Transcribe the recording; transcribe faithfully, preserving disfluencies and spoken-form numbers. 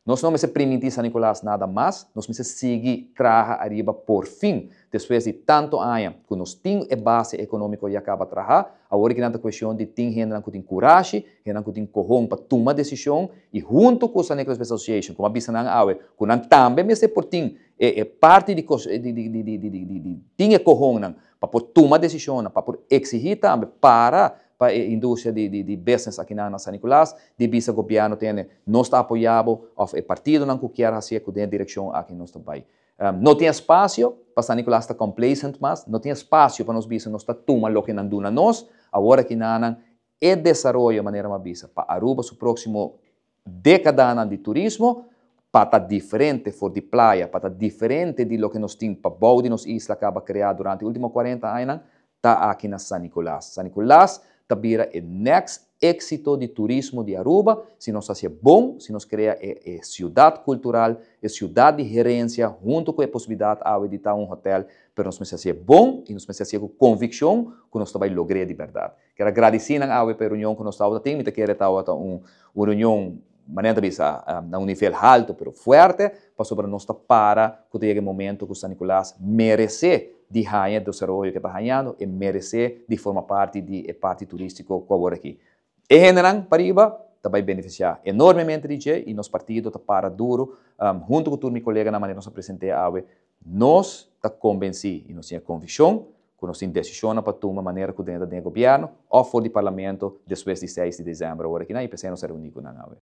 Nós não vamos permitir San Nicolás nada mais, nós vamos seguir trabalhar arriba por fim, depois de tanto anos, que nós temos a base econômica e acaba de trabalhar, agora que não é questão de ter gente que tem coragem, gente que tem coragem para tomar decisão, e junto com a San Nicolás Association, como a Bisa não é, que não também me por ter é parte de de de de de de de de ter coragem para por tomar decisão, para por exigir também para para a indústria de, de, de business aqui na San Nicolás, de visa o governo tem, não está apoiado, ou o partido não quer fazer com a direção aqui no nosso país. Um, não tem espaço para San Nicolás estar complacent, mas não tem espaço para nós bisa, nós está tomando o que não duna nós, agora que não é desenvolvimento de maneira mais bisa, para Aruba, o próximo década de turismo, para estar diferente for de praia, para estar diferente de lo que nós temos, para boa de nossa isla acaba criar durante os últimos quarenta anos, está aqui na San Nicolás. San Nicolás tabira o next éxito de turismo de Aruba, se nós fazemos bom, se nós criamos a, a cidade cultural, a cidade de gerência, junto com a possibilidade de estar um hotel, mas nós precisamos fazer bom e nós precisamos fazer com convicção que nós vamos lograr de verdade. Quero agradecer a Aue pela reunião que nós estamos tendo, quero estar uma reunião maneira de a um nível alto, mas forte, para sobre nós para que tenha momento que San Nicolás merece de ganhar do desenvolvimento que está ganhando e merece de formar parte do parte turístico que agora aqui. E general, para Iba, vai beneficiar enormemente de gente e nosso partido está para duro, um, junto com o meu colega na maneira que nós apresentamos a AWE, nós está convencidos e nós temos convicção que nós temos decisão para tomar maneira que dentro do governo ou fora do parlamento depois de seis de dezembro, agora aqui na I P C não será único na AWE.